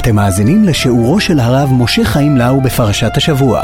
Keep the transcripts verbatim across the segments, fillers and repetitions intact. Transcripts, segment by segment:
אתם מאזינים לשיעורו של הרב משה חיים לאו בפרשת השבוע.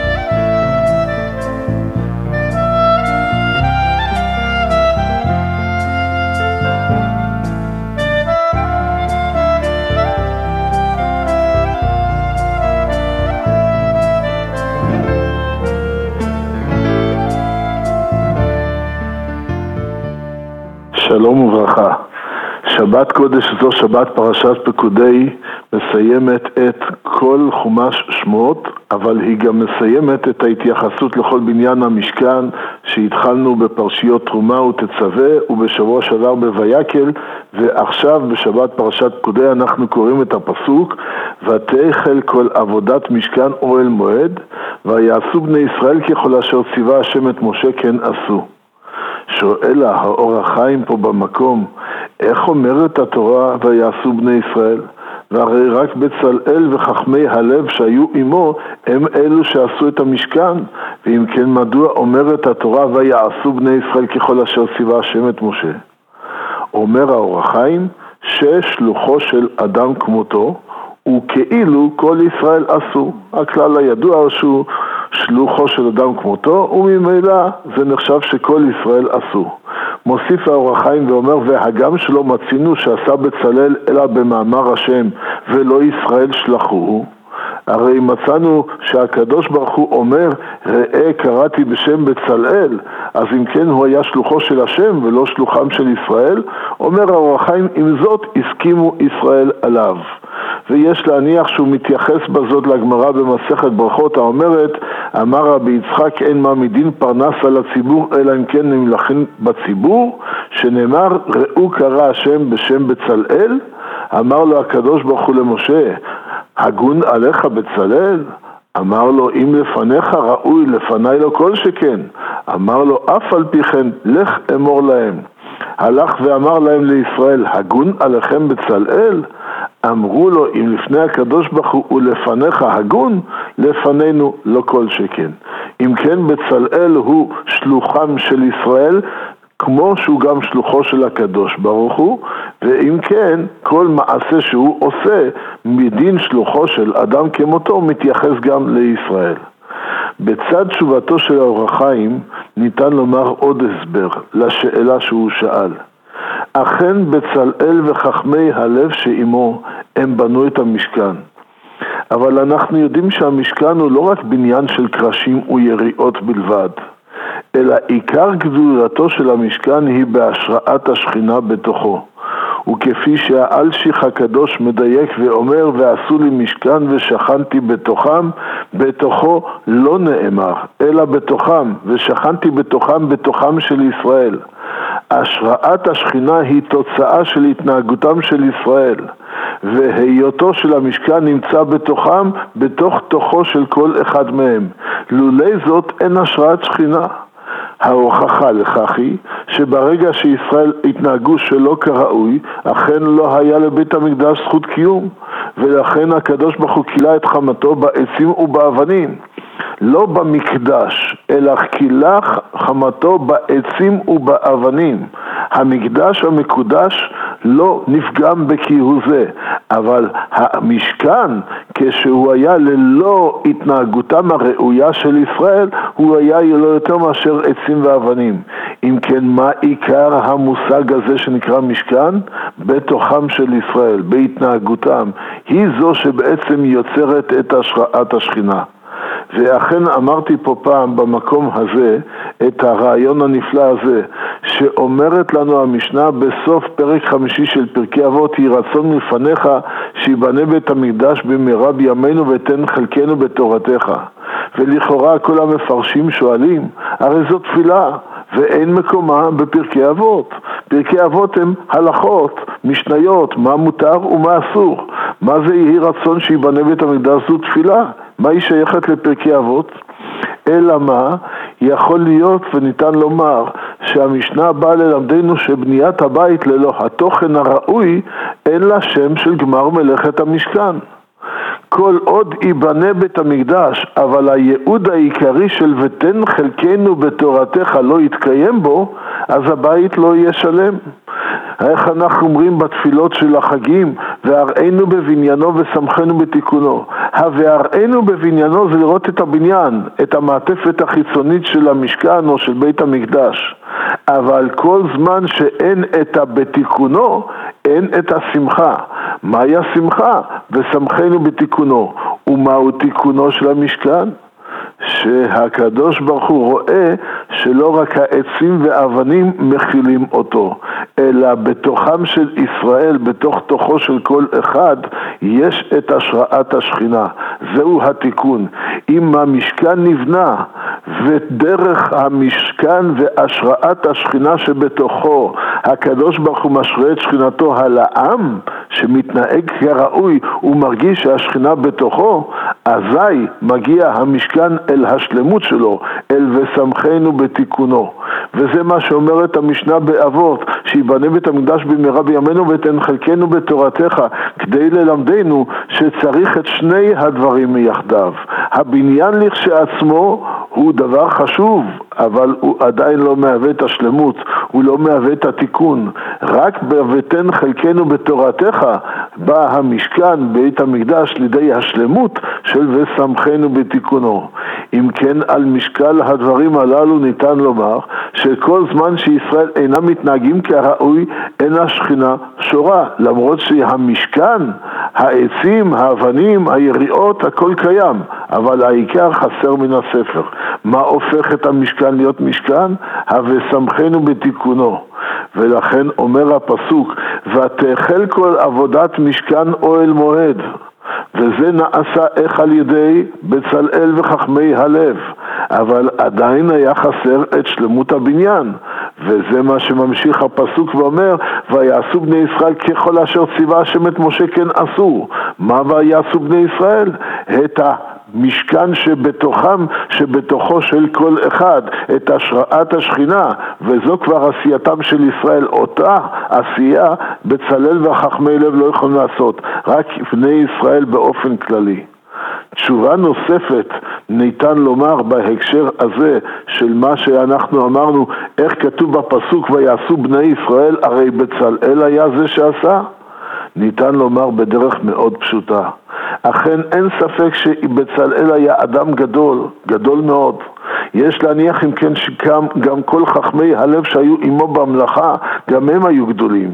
שלום וברכה. שבת קודש זו, שבת פרשת פקודי, מסיימת את כל חומש שמות, אבל היא גם מסיימת את ההתייחסות לכל בניין המשכן שהתחלנו בפרשיות תרומה ותצווה ובשבוע שעבר בויקל, ועכשיו בשבת פרשת פקודי אנחנו קוראים את הפסוק ותחל כל עבודת משכן אוהל מועד ויעשו בני ישראל ככל אשר ציווה השם את משה כן עשו. שואל האור החיים פה במקום, איך אומרת התורה ויעשו בני ישראל? והרי רק בצלאל וחכמי הלב שהיו עמו הם אלו שעשו את המשכן, ואם כן מדוע אומרת התורה ויעשו בני ישראל ככל אשר ציווה השם את משה? אומר האור החיים ששלוחו של אדם כמותו וכאילו כל ישראל עשו. הכלל הידוע שהוא שלוחו של אדם כמותו, וממילא זה נחשב שכל ישראל עשו. מוסיף האור החיים ואומר, והגם שלא מצינו שעשה בצלאל אלא במאמר השם ולא ישראל שלחוהו, הרי מצאנו שהקדוש ברוך הוא אומר ראה קראתי בשם בצלאל, אז אם כן הוא היה שלוחו של השם ולא שלוחם של ישראל. אומר האור החיים, עם זאת הסכימו ישראל עליו, ויש להניח שהוא מתייחס בזאת לגמרא במסכת ברכות האומרת אמר רבי יצחק אין מעמידין פרנס על הציבור אלא אם כן נמלכים בציבור, שנאמר ראו קרא השם בשם בצלאל. אמר לו הקדוש ברוך הוא למשה הגון עליך בצלאל? אמר לו אם לפניך ראוי לפני לו כל שכן. אמר לו אף על פי כן לך אמור להם. הלך ואמר להם לישראל הגון עליכם בצלאל? אמרו לו אם לפני הקדוש ברוך הוא ולפניך הגון, לפנינו לא כל שכן. אם כן בצלאל הוא שלוחם של ישראל כמו שהוא גם שלוחו של הקדוש ברוך הוא, ואם כן כל מעשה שהוא עושה מדין שלוחו של אדם כמותו מתייחס גם לישראל. בצד תשובתו של האור החיים ניתן לומר עוד הסבר לשאלה שהוא שאל. אכן בצלאל וחכמי הלב שעמו הם בנו את המשכן, אבל אנחנו יודעים שהמשכן הוא לא רק בניין של קרשים ויריעות בלבד, אלא עיקר גדולתו של המשכן היא בהשראת השכינה בתוכו. וכפי שהאלשיך הקדוש מדייק ואומר ועשו לי משכן ושכנתי בתוכם, בתוכו לא נאמר אלא בתוכם, ושכנתי בתוכם בתוכם של ישראל. השראת השכינה היא תוצאה של התנהגותם של ישראל, והיותו של המשכן נמצא בתוכם, בתוך תוכו של כל אחד מהם. לולי זאת אין השראת שכינה. ההוכחה לכך היא שברגע שישראל התנהגו שלא כראוי, אכן לא היה לבית המקדש זכות קיום, ולכן הקדוש ברוך הוא קילה את חמתו בעצים ובאבנים. לא במקדש, אלא קילה חמתו בעצים ובאבנים. המקדש המקודש לא נפגם בכיהו זה, אבל המשכן כשהוא היה ללא התנהגותם הראויה של ישראל, הוא היה לא יותר מאשר עצים ואבנים. אם כן, מה עיקר המושג הזה שנקרא משכן? בתוכם של ישראל, בהתנהגותם. היא זו שבעצם יוצרת את השראת השכינה. ואכן אמרתי פה פעם במקום הזה את הרעיון הנפלא הזה שאומרת לנו המשנה בסוף פרק חמישי של פרקי אבות, היא רצון מלפניך שיבנה בית המקדש במהרה בימינו ותן חלקנו בתורתך. ולכאורה כל המפרשים שואלים, הרי זו תפילה ואין מקומה בפרקי אבות. פרקי אבות הם הלכות, משניות, מה מותר ומה אסור. מה זה יהי רצון שיבנה בית המקדש? זו תפילה. מה היא שייכת לפרקי אבות? אלא מה? יכול להיות וניתן לומר שהמשנה באה ללמדנו שבניית הבית ללא התוכן הראוי אין לה שם של גמר מלאכת המשכן. כל עוד ייבנה בית המקדש, אבל הייעוד העיקרי של ותן חלקנו בתורתך לא יתקיים בו, אז הבית לא יהיה שלם. איך אנחנו אומרים בתפילות של החגים, והראינו בבניינו ושמחנו בתיקונו. והראינו בבניינו זה לראות את הבניין, את המעטפת החיצונית של המשכן או של בית המקדש. אבל כל זמן שאין את בתיקונו, אין את השמחה. מהי השמחה? ושמחנו בתיקונו. ומהו תיקונו של המשכן? שהקדוש ברוך הוא רואה שלא רק העצים והאבנים מכילים אותו, אלא בתוכם של ישראל, בתוך תוכו של כל אחד, יש את השראת השכינה. זהו התיקון. אם המשכן נבנה, ודרך המשכן והשראת השכינה שבתוכו, הקדוש ברוך הוא משרה את שכינתו על העם, שמתנהג כראוי ומרגיש שהשכינה בתוכו, אזי מגיע המשכן אל השלמות שלו, אל ושמחנו בתיקונו. וזה מה שאומרת המשנה באבות, שיבנה בית המקדש במהרה בימינו ותן חלקנו בתורתך, כדי ללמדנו שצריך את שני הדברים מיחדיו. הבניין לכשעצמו הוא דבר חשוב, אבל הוא עדיין לא מהווה את השלמות, הוא לא מהווה את התיקון. רק ותן חלקנו בתורתך בא המשכן בית המקדש לידי השלמות של ושמחנו בתיקונו. אם כן, על משקל הדברים הללו ניתן לומר שכל זמן שישראל אינם מתנהגים כראוי, אין השכינה שורה, למרות שהמשכן, העצים, האבנים, היריעות, הכל קיים, אבל העיקר חסר מן הספר. מה הופך את המשכן להיות משכן? ושמחנו בתיקונו. ולכן אומר הפסוק, ותחל כל עבודת משכן אוהל מועד, וזה נעשה איך על ידי בצלאל וחכמי הלב, אבל עדיין היה חסר את שלמות הבניין. וזה מה שממשיך הפסוק ואומר, ויעשו בני ישראל ככל אשר ציווה השם את משה כן עשו. מה ויעשו בני ישראל? את המשכן שבתוכם, שבתוכו של כל אחד, את השראת השכינה, וזו כבר עשייתם של ישראל. אותה עשייה בצלאל וחכמי לב לא יכולים לעשות, רק בני ישראל באופן כללי. תשובה נוספת ניתן לומר בהקשר הזה של מה שאנחנו אמרנו, איך כתוב בפסוק ויעשו בני ישראל, הרי בצלאל היה זה שעשה. ניתן לומר בדרך מאוד פשוטה, אכן אין ספק שבצלאל היה אדם גדול, גדול מאוד. יש להניח אם כן שגם גם כל חכמי הלב שהיו עמו במלאכה, גם הם היו גדולים.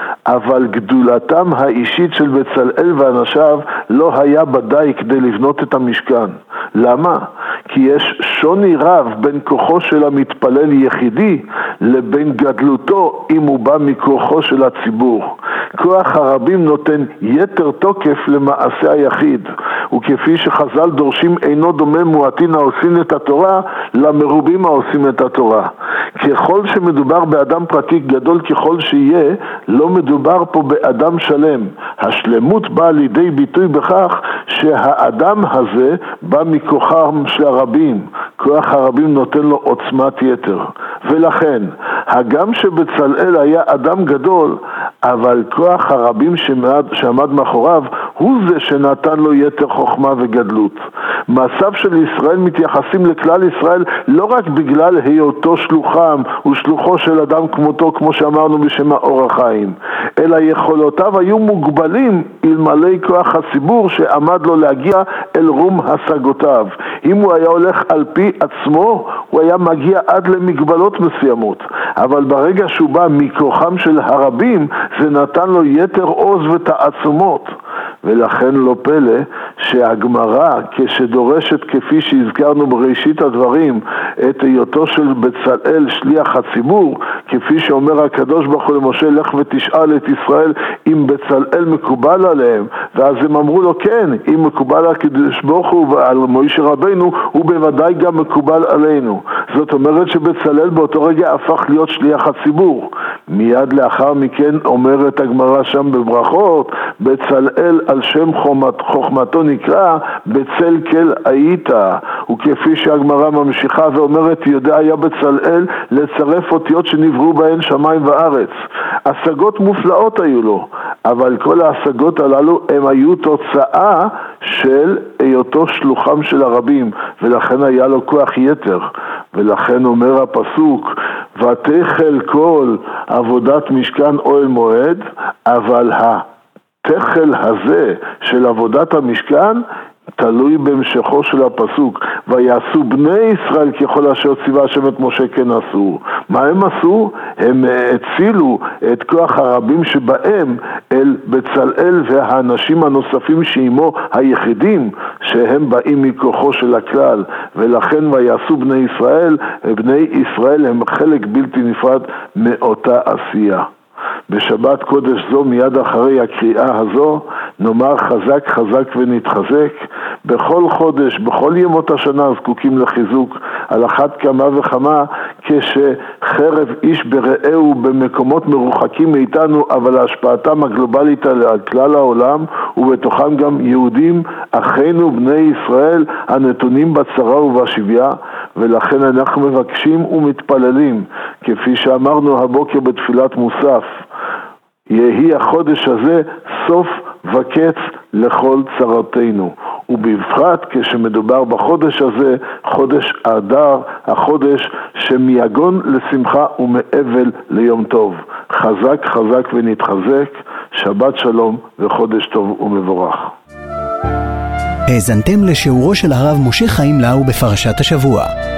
אבל גדולתם האישית של בצלאל ואנשיו לא היה בדי כדי לבנות את המשכן. למה? כי יש שוני רב בין כוחו של המתפלל יחידי לבין גדלותו אם הוא בא מכוחו של הציבור. כוח הרבים נותן יתר תוקף למעשה היחיד, וכפי שחז"ל דורשים אינו דומה מועטין העושים את התורה למרובים העושים את התורה. ככל שמדובר באדם פרטי גדול ככל שיהיה, לא מדובר פה באדם שלם. השלמות באה לידי ביטוי בכך שהאדם הזה בא מכוחם של הרבים. כוח הרבים נותן לו עוצמת יתר. ולכן, הגם שבצלאל היה אדם גדול, אבל כוח הרבים שמעד, שעמד מאחוריו הוא זה שנתן לו יתר חוכמה וגדלות. מצב של ישראל מתייחסים לכלל ישראל לא רק בגלל היותו שלוחם ושלוחו של אדם כמותו, כמו שאמרנו בשם האור החיים, אלא יכולותיו היו מוגבלים אלמלא כוח הציבור שעמד לו להגיע אל רום השגותיו. אם הוא היה הולך על פי עצמו, הוא היה מגיע עד למגבלות מסוימות, אבל ברגע שהוא בא מכוחם של הרבים, זה נתן לו יתר עוז ותעצומות. ולכן לא פלא שהגמרא כשדורשת כפי שהזכרנו בראשית הדברים את היותו של בצלאל שליח הציבור, כפי שאומר הקדוש ברוך הוא למשה לך ותשאל את ישראל אם בצלאל מקובל עליהם, ואז הם אמרו לו כן, אם מקובל על הקדוש ברוך הוא ועל משה רבינו הוא בוודאי גם מקובל עלינו. זאת אומרת שבצלאל באותו רגע הפך להיות שליח הציבור. מיד לאחר מכן אומרת הגמרא שם בברכות, בצלאל על שם חוכמת, חוכמתו נקרא בצל כל היית. וכפי שהגמרא ממשיכה ואומרת, יודע היה בצלאל לצרף אותיות שנבראו בהן שמיים וארץ. השגות מופלאות היו לו, אבל כל ההשגות הללו הם היו תוצאה של היותו שלוחם של הרבים, ולכן היה לו כוח יתר. ולכן אומר הפסוק, ותחל כל עבודת משכן אוהל מועד, אבל התחל הזה של עבודת המשכן תלוי בהמשכו של הפסוק, ויעשו בני ישראל ככל אשר ציווה השם את משה כן עשו. מה הם עשו? הם הצילו את כוח הרבים שבהם אל בצלאל והאנשים הנוספים שעמו היחידים שהם באים מכוחו של הכלל, ולכן ויעשו בני ישראל, בני ישראל הם חלק בלתי נפרד מאותה עשייה. בשבת קודש זו מיד אחרי הקריאה הזו נאמר חזק חזק ונתחזק. בכל חודש, בכל ימות השנה זקוקים לחיזוק, על אחת כמה וכמה כשחרב איש ברעהו במקומות מרוחקים מאיתנו, אבל השפעתם הגלובלית על כלל העולם ובתוכם גם יהודים אחינו בני ישראל הנתונים בצרה ובשביה, ולכן אנחנו מבקשים ומתפללים כפי שאמרנו הבוקר בתפילת מוסף, יהי החודש הזה סוף וקץ לכל צרתנו, ובפרט כשמדובר בחודש הזה, חודש אדר, החודש שמיגון לשמחה ומאבל ליום טוב. חזק חזק ונתחזק, שבת שלום וחודש טוב ומבורך. האזנתם לשיעורו של הרב משה חיים לאו בפרשת השבוע.